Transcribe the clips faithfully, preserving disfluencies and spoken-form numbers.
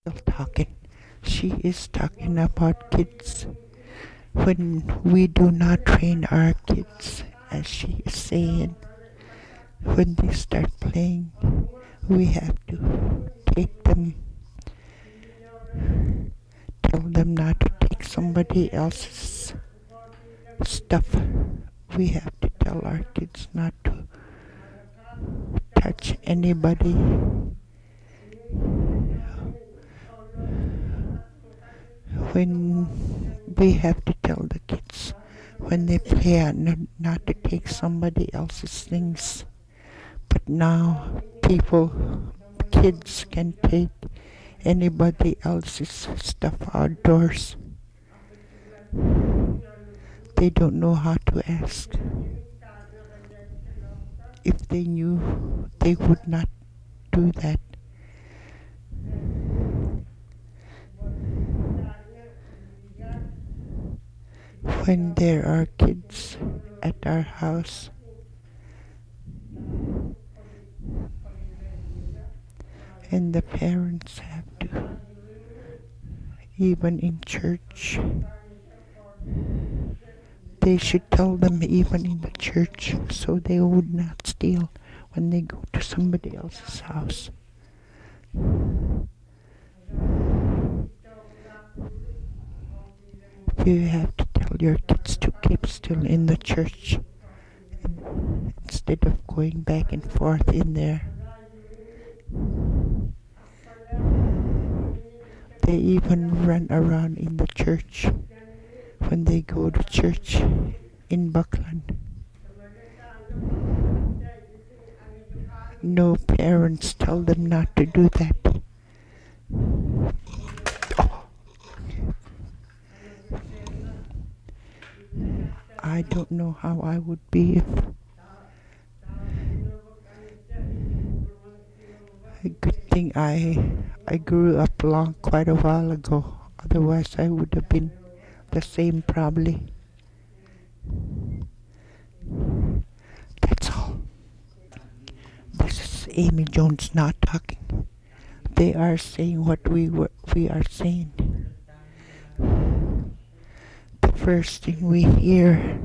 still talking. She is talking about kids. When we do not train our kids, as she is saying, when they start playing, we have to take them, tell them not to take somebody else's stuff. We have to tell our kids not to touch anybody. When we have to tell the kids when they play out not to take somebody else's things. But now people, kids can take anybody else's stuff outdoors. They don't know how to ask. If they knew, they would not do that. When there are kids at our house, and the parents have to, even in church, they should tell them even in the church so they would not steal when they go to somebody else's house. You have to tell your kids to keep still in the church instead of going back and forth in there. They even run around in the church when they go to church in Buckland. No parents tell them not to do that. Oh. I don't know how I would be if a good thing I I grew up long quite a while ago. Otherwise I would have been the same probably. That's all. This is Amy Jones not talking. They are saying what we were we are saying. The first thing we hear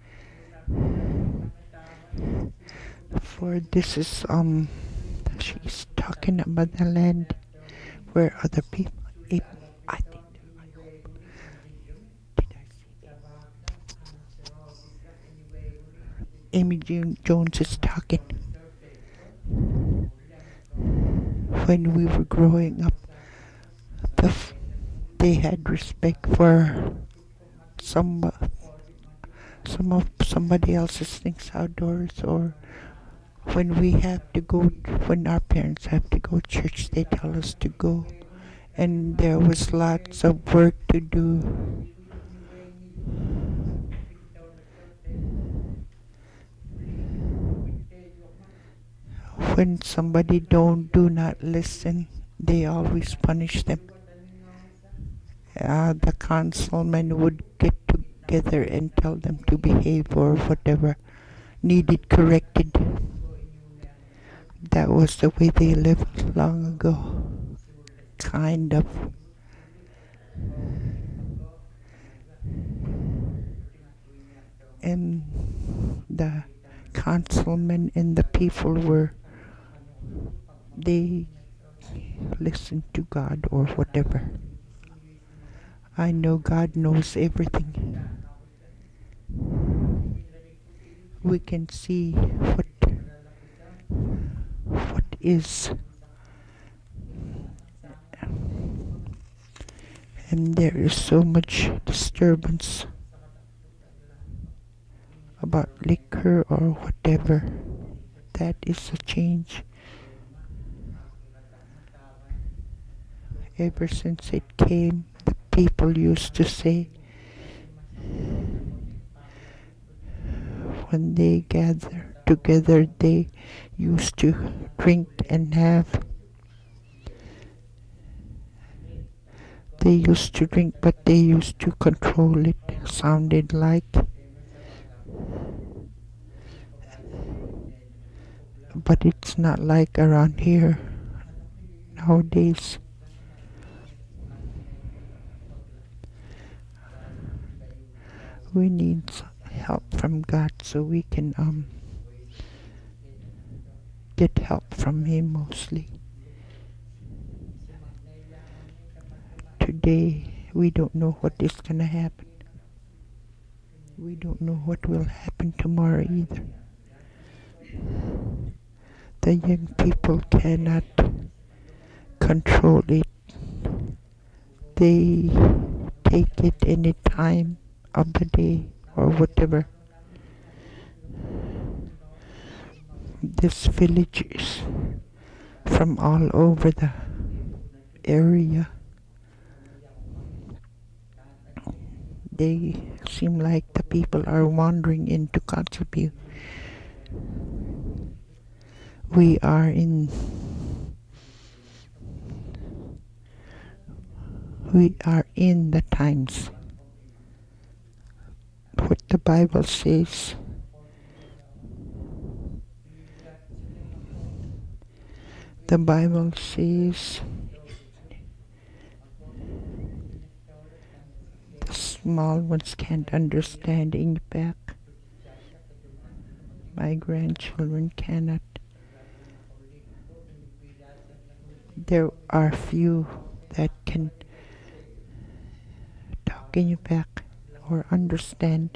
for this is um she's talking about the land where other people if I think I hope did I see Amy June Jones is talking. When we were growing up, the f- they had respect for some uh, some of somebody else's things outdoors, or when we have to go, when our parents have to go to church, they tell us to go, and there was lots of work to do. When somebody don't do not listen, they always punish them. Uh, the councilman would get together and tell them to behave or whatever needed corrected. That was the way they lived long ago. Kind of. And the councilmen and the people were, they listened to God or whatever. I know God knows everything. We can see what what is, and there is so much disturbance about liquor or whatever. That is a change. Ever since it came, the people used to say when they gather together, they used to drink and have. They used to drink, but they used to control it. Sounded like. But it's not like around here nowadays. We need s- help from God so we can um get help from Him mostly. Today we don't know what is gonna happen. We don't know what will happen tomorrow either. The young people cannot control it. They take it any time of the day or whatever. These villagers from all over the area, they seem like the people are wandering into Kotzebue. We are in we are in the times. What the Bible says. The Bible says the small ones can't understand in back. My grandchildren cannot. There are few that can talk in back or understand.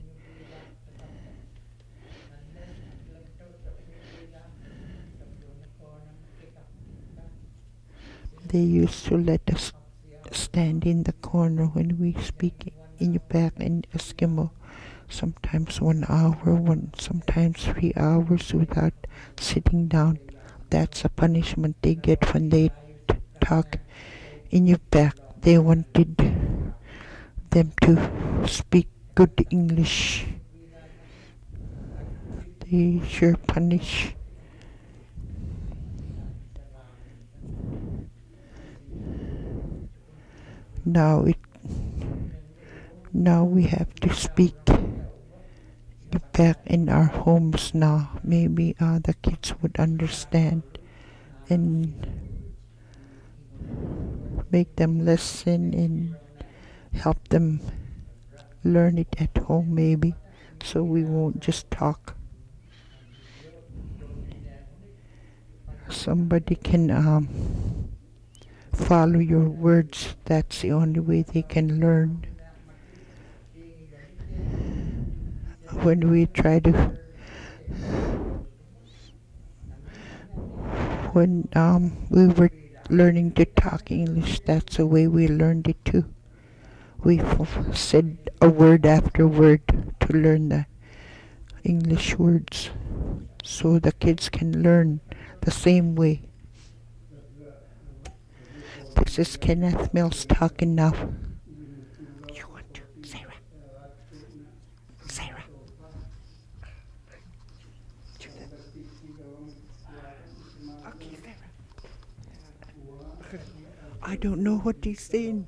They used to let us stand in the corner when we speak in back in Eskimo. Sometimes one hour, one sometimes three hours without sitting down. That's a punishment they get when they t- talk in your back. They wanted them to speak good English. They sure punish. Now it now we have to speak back in our homes now. Maybe uh, the kids would understand and make them listen and help them learn it at home maybe, so we won't just talk. Somebody can um, follow your words. That's the only way they can learn. When we try to when um, we were learning to talk English, that's the way we learned it too. We f- said a word after word to learn the English words so the kids can learn the same way. This is Kenneth Mills talking now. You want to, Sarah? Sarah? Okay, Sarah. I don't know what he's saying.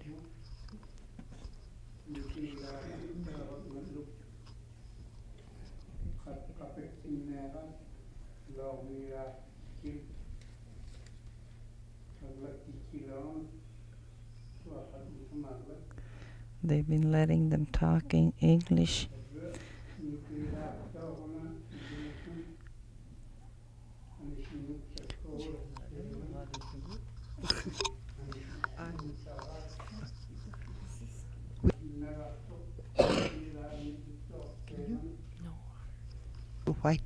They've been letting them talk in English. White.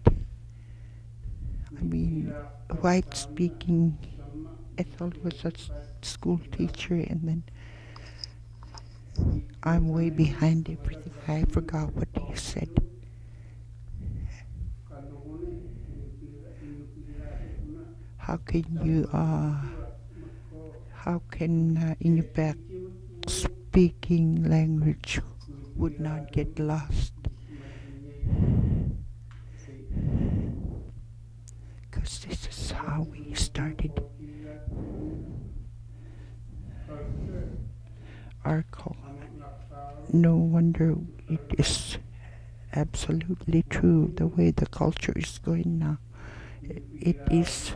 I mean, white speaking. I thought it was a s- school teacher, and then I'm way behind everything. I forgot what he said. How can you, uh, how can uh, in your back speaking language would not get lost? Because this is how we started our call. No wonder it is absolutely true the way the culture is going now. It is,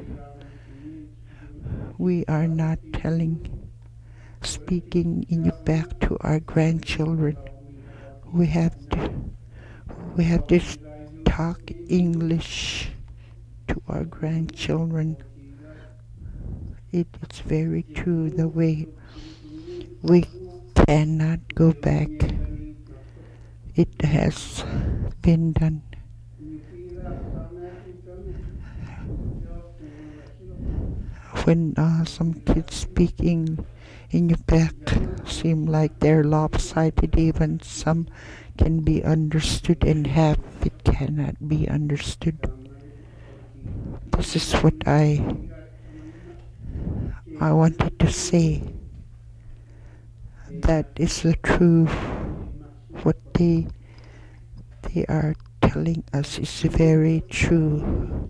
we are not telling, speaking in your back to our grandchildren. we have to we have to talk English to our grandchildren. It, it's very true the way we cannot go back. It has been done. When uh, some kids speak in, in Quebec, seem like they're lopsided. Even some can be understood and half it cannot be understood. This is what I I wanted to say. That is the truth. What they they are telling us is very true.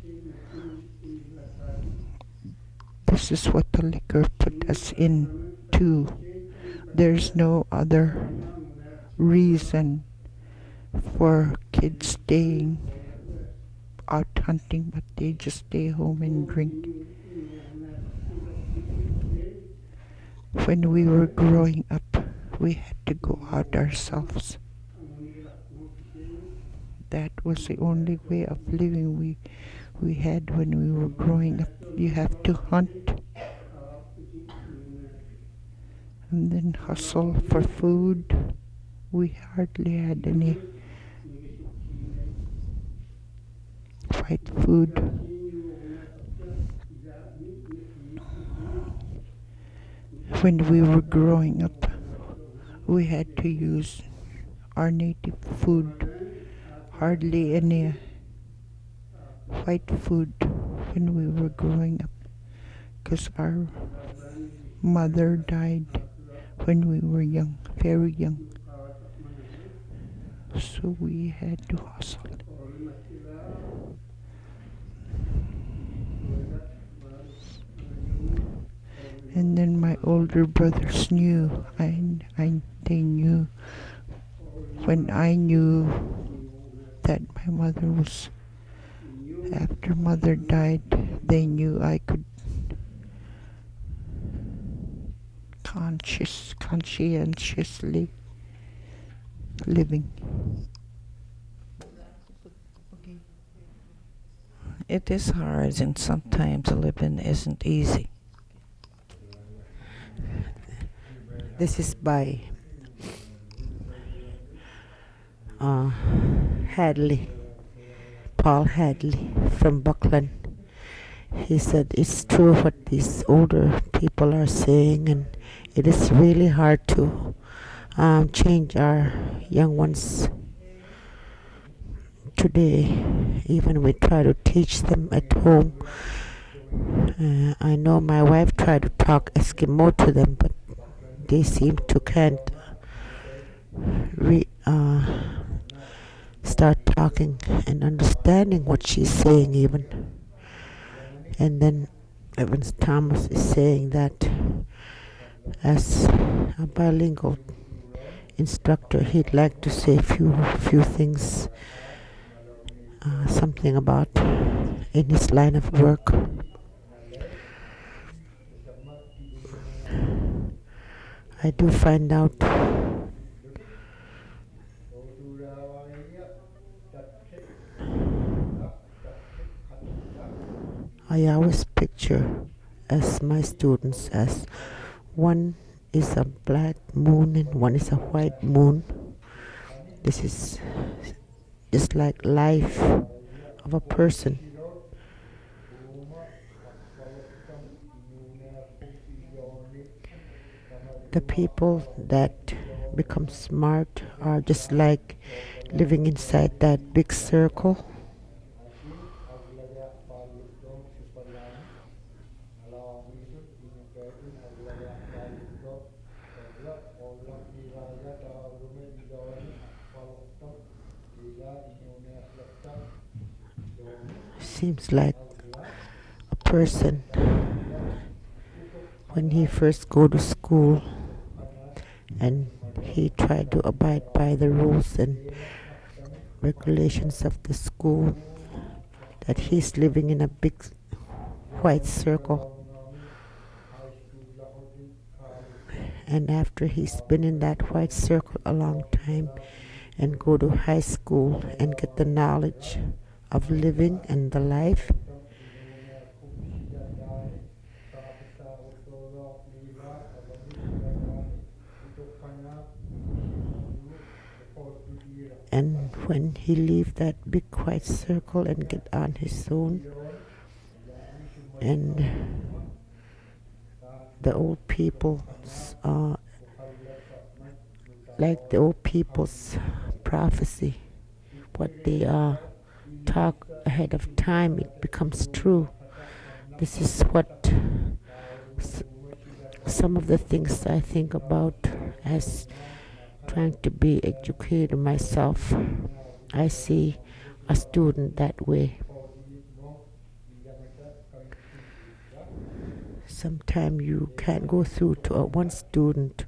This is what the liquor put us into. There's no other reason for kids staying out hunting, but they just stay home and drink. When we were growing up, we had to go out ourselves. That was the only way of living we we had when we were growing up. You have to hunt and then hustle for food. We hardly had any white food. When we were growing up, we had to use our native food. Hardly any white food when we were growing up, because our mother died when we were young, very young. So we had to hustle. And then my older brothers knew, and I, they knew when I knew that my mother was, after mother died, they knew I could conscious, conscientiously living. It is hard, and sometimes living isn't easy. This is by uh, Hadley, Paul Hadley from Buckland. He said it's true what these older people are saying, and it is really hard to um, change our young ones today. Even we try to teach them at home. Uh, I know my wife tried to talk Eskimo to them, but they seem to can't re, uh, start talking and understanding what she's saying even. And then Evans Thomas is saying that as a bilingual instructor, he'd like to say a few few things, uh, something about in his line of work. I do find out I always picture as my students as one is a black moon and one is a white moon. This is just like life of a person. The people that become smart are just like living inside that big circle. Seems like a person when he first go to school and he tried to abide by the rules and regulations of the school, that he's living in a big white circle. And after he's been in that white circle a long time, and go to high school and get the knowledge of living and the life. And when he leave that big white circle and get on his own, and the old people, uh, like the old people's prophecy, what they uh, talk ahead of time, it becomes true. This is what s- some of the things I think about as trying to be educated myself. I see a student that way. Sometimes you can't go through to a one student.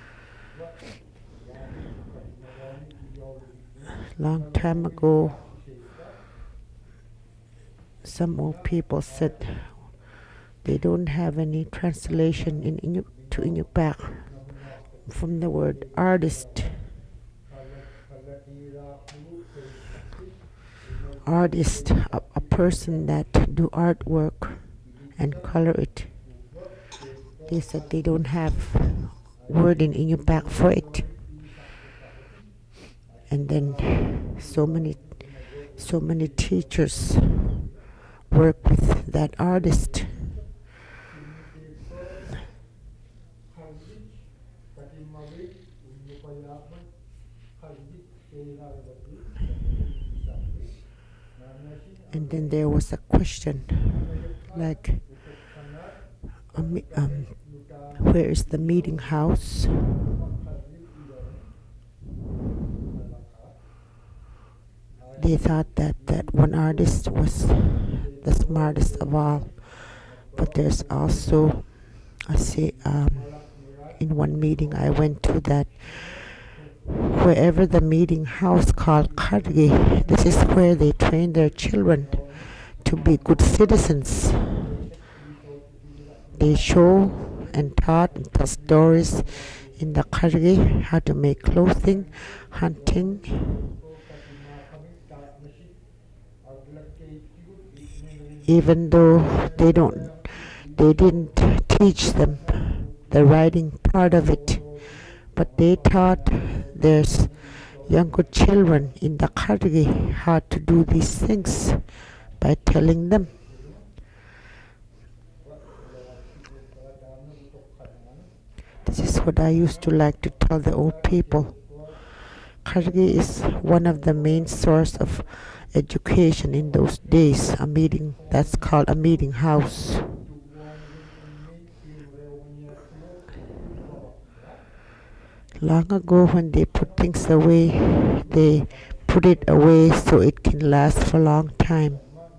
Long time ago, some old people said they don't have any translation in Inuit to Inupiaq from the word artist. Artist, a, a person that do artwork and color it. They said they don't have word in Inupiaq for it. And then so many, so many teachers work with that artist. And then there was a question like, um, um, where is the meeting house? They thought that that one artist was the smartest of all, but there's also, I say, um, in one meeting I went to, that wherever the meeting house called Kargi, this is where they train their children to be good citizens. They show and taught and tell stories in the Kargi, how to make clothing, hunting. Even though they don't, they didn't teach them the writing part of it, but they taught their younger children in the Kargi how to do these things by telling them. This is what I used to like to tell the old people. Kargi is one of the main source of education in those days, a meeting, that's called a meeting house. Long ago, when they put things away, they put it away so it can last for a long time.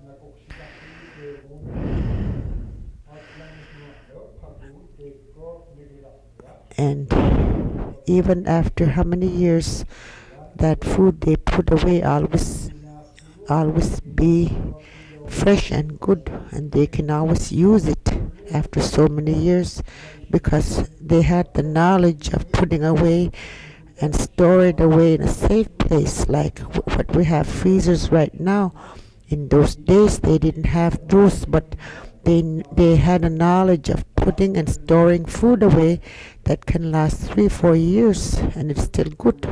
And even after how many years, that food they put away always always be fresh and good, and they can always use it after so many years, because they had the knowledge of putting away and store it away in a safe place, like what we have freezers right now. In those days they didn't have those, but they they had a knowledge of putting and storing food away that can last three four years and it's still good.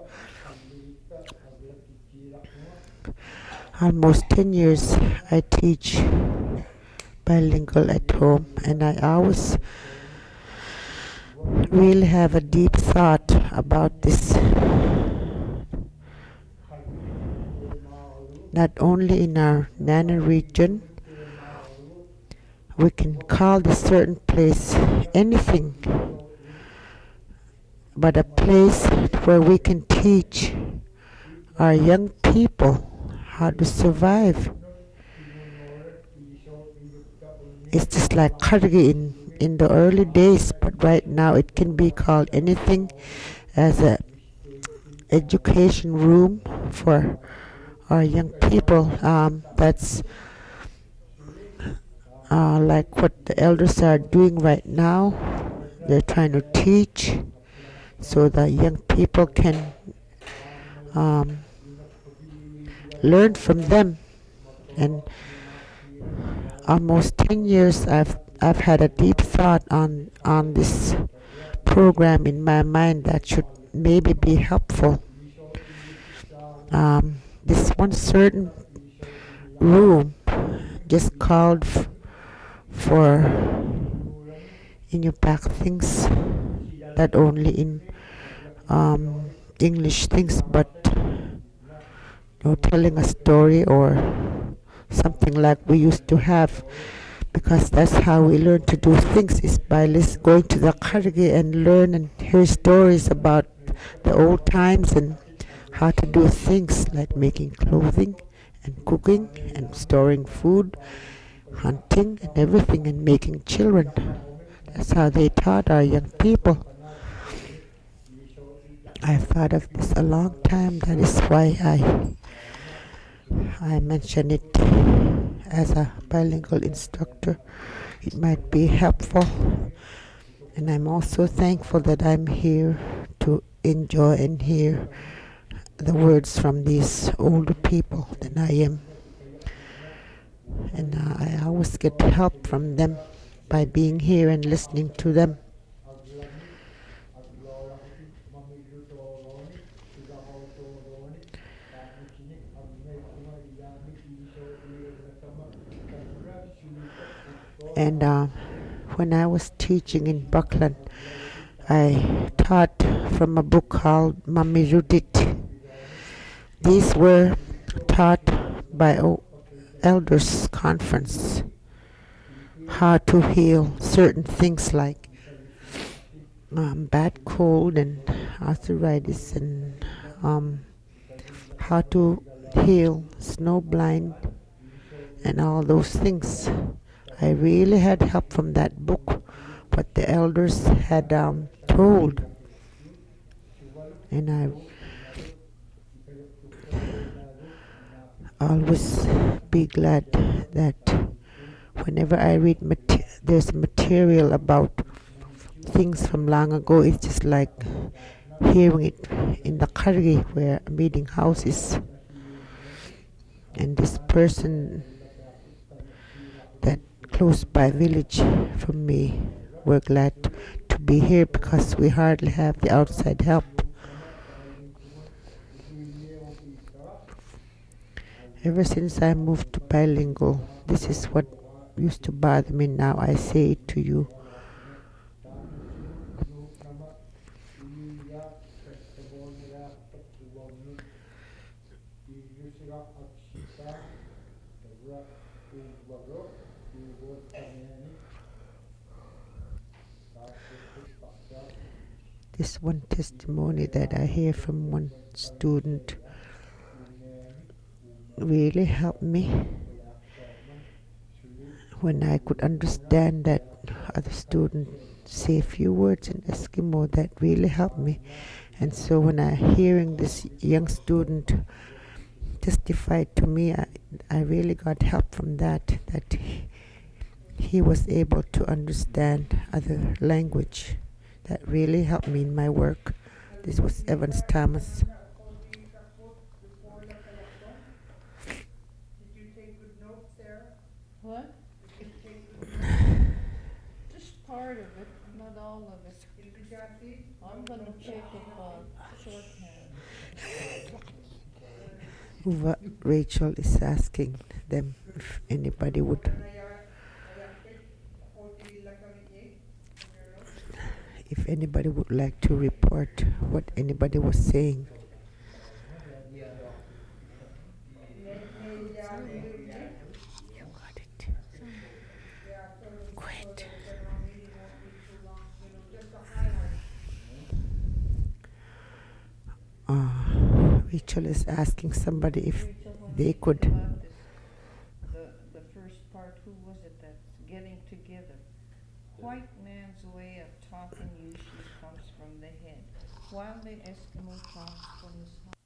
Almost ten years I teach bilingual at home, and I always really have a deep thought about this. Not only in our Nana region, we can call this certain place anything, but a place where we can teach our young people how to survive. It's just like Kargi in, in the early days, but right now it can be called anything as a education room for our young people. Um, that's uh, like what the elders are doing right now. They're trying to teach so that young people can um, learn from them. And almost ten years I've I've had a deep thought on on this program in my mind that should maybe be helpful. Um, this one certain room just called f- for Inupiaq things, not only in um, English things, but you know, telling a story or something like we used to have, because that's how we learn to do things, is by lis- going to the kargi and learn and hear stories about the old times and how to do things like making clothing and cooking and storing food, hunting and everything, and making children. That's how they taught our young people. I've thought of this a long time. That is why I I mention it as a bilingual instructor. It might be helpful, and I'm also thankful that I'm here to enjoy and hear the words from these older people than I am. And uh, I always get help from them by being here and listening to them. And uh, when I was teaching in Buckland, I taught from a book called Mami Rudit. These were taught by o- elders conference, how to heal certain things like um, bad cold and arthritis, and um, how to heal snow blind and all those things. I really had help from that book, what the elders had um, told, and I always be glad that whenever I read mat- there's material about things from long ago, it's just like hearing it in the kargi where a meeting house is. And this person that close by village from me, we're glad to be here because we hardly have the outside help. Ever since I moved to bilingual, this is what used to bother me. Now I say it to you. This one testimony that I hear from one student really helped me when I could understand that other student say a few words in Eskimo. That really helped me. And so when I hearing this young student testify to me, I, I really got help from that, that he, he was able to understand other language. That really helped me in my work. This was Evans Thomas. What? Just part of it, not all of it. I'm gonna check it on shorthand. What Rachel is asking them if anybody would if anybody would like to report what anybody was saying. You got it. Great. Uh, Rachel is asking somebody if Rachel, when they we could. think about this, the, the first part, who was it that's getting together? White man's way of talking usually comes from the head, while the Eskimo talks from his heart.